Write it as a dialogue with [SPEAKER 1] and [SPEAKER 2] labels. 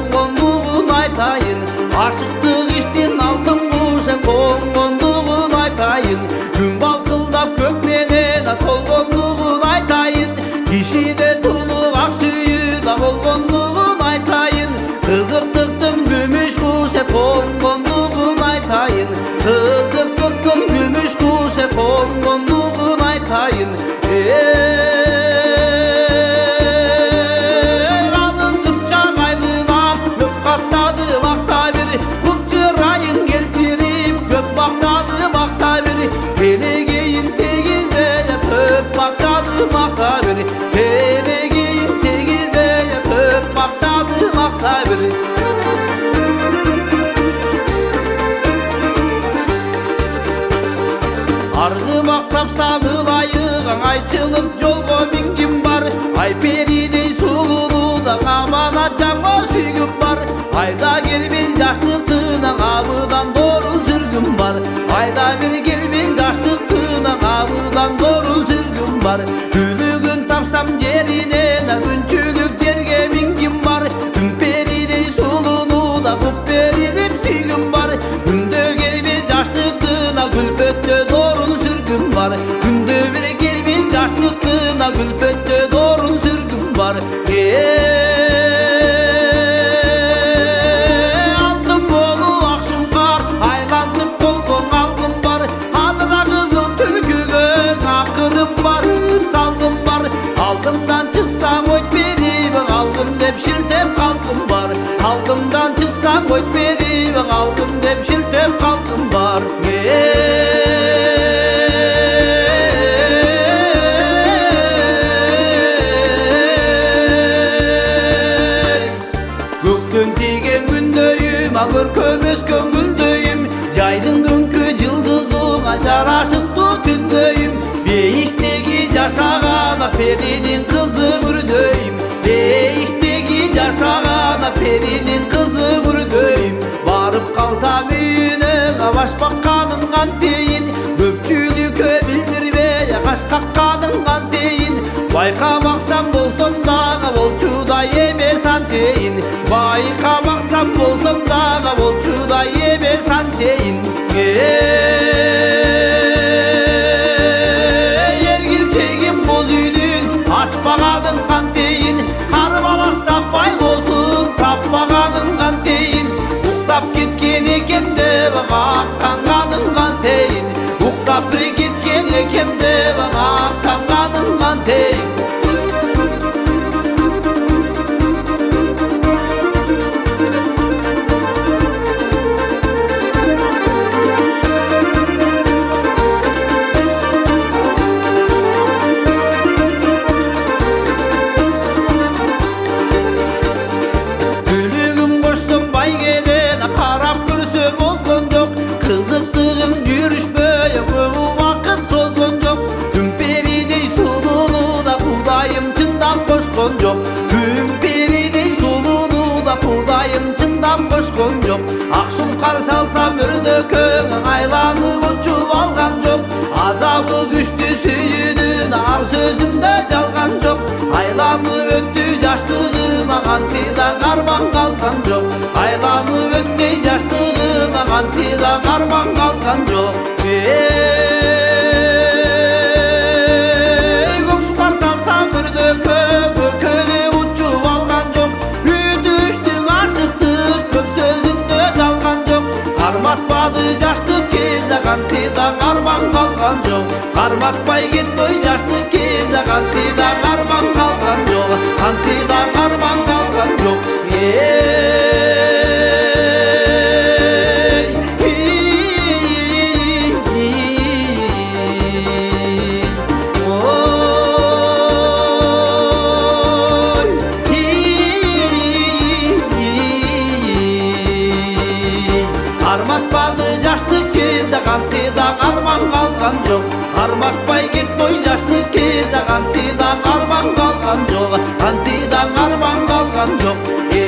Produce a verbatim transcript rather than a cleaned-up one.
[SPEAKER 1] қонғандығын айтайын. Ашықтық іштен алтын құша қонғандығын айтайын. Күн балқылдап көкменен толғандығын айтайын. Кешеде тұнық ақ сүйіда болғандығын айтайын. Қызықтықтың күміш құша қонғандығын айтайын. Қызықтықтың күміш құша қонғандығын айтайын. Қалыңдып жағайлынан көп қаттадым ақсабір. Көп жырайын келтіріп көп бақтадым ақсабір. Келегейін тегізде көп бақтадым ақсабір. Келегейін тегізде көп бақтадым ақсабір. Арғымақтап саңылайығың айтылып жолға мінгім бар. Айперидей сұлулуда аманат жаңға сүйгім бар. Айда келмен жаштықтың абыдан дорын сүргім бар. Айда бір келмен жаштықтың абыдан дорын сүргім бар. Күлігін тапсам жерінен үнчілік жерге мінгім бар. Күмперидей сұлулуда күпперініп сүйгім бар. Күнді келмен жаштықтың күлпетті дорын сүргім бар. Күнді бір келмен жаштықтың күлпетті дорын сүргім бар. Алтын болу ақшымқар айлантып қолғын алғым бар. Адыра қызыл түлкіге ақырым бар, салғым бар. Алдымдан шықсаң өйтпедейбі қалғым деп шілтеп қалғым бар. Алдымдан шықсаң өйтпедейбі қалғым деп шілтеп қалғым бар. Көктен тиген күндейім, ағыр көмескен гүлдейім. Жайдың дүңкі жылдыздың жарашықты түндейім. Бейіштегі жашағана перінің қызы бүрдейім. Бейіштегі жашағана перінің қызы бүрдейім. Барып қалсам үйіне қабашпаққаным қантейін. Көпчілікі білдірбей қашқаққаным қантейін. Байқамақсам болсам дағы болчуда емес анчейін. Байқамақсам болсам дағы болчуда емес анчейін. Ергілчеген боз үйдің ашпағаның қантейін. Қарбаластап байлосын таппағаның қантейін. Ұқтап кеткен екем деп ақтанғаным қантейін. Ұқтап бір кеткен екем деп ақтанғаным қантейін. Күлігім қошсым байгеден қарап көрсем озған жоқ. Қызықтығым жүрішпей көп уақыт созған жоқ. Күмперидей сұлулуда құдайым чындап қошқан жоқ. Күмперидей сұлулуда құдайым чындап қошқан жоқ. Ақшым қарсы алсам үрдікің айланып ұшып алған жоқ. Азабы күшті сүйінің ар сөзімді жалған жоқ. Айланып өтті жаштығым ағансидан арман қалған жоқ. Айланып өтті жаштығым ағансидан арман қалған жоқ. Көкшұқар салсам үрдікі көкеле ұшып алған жоқ. Үтіштің ашықтық көп сөзімді жалған жоқ. Қарматпады жаштық кез ағансидан арман қалған жоқ. Қарматпай кетпей жаштық кез ағансидан арман қалған жоқ. Ағансидан арман қалған жоқ. Қарматпады жаштық кез ағансидан арман қалған жоқ. Қарматпай кетпей жаштық кез ағансидан арман қалған жоқ. Ағансидан арман қалған жоқ.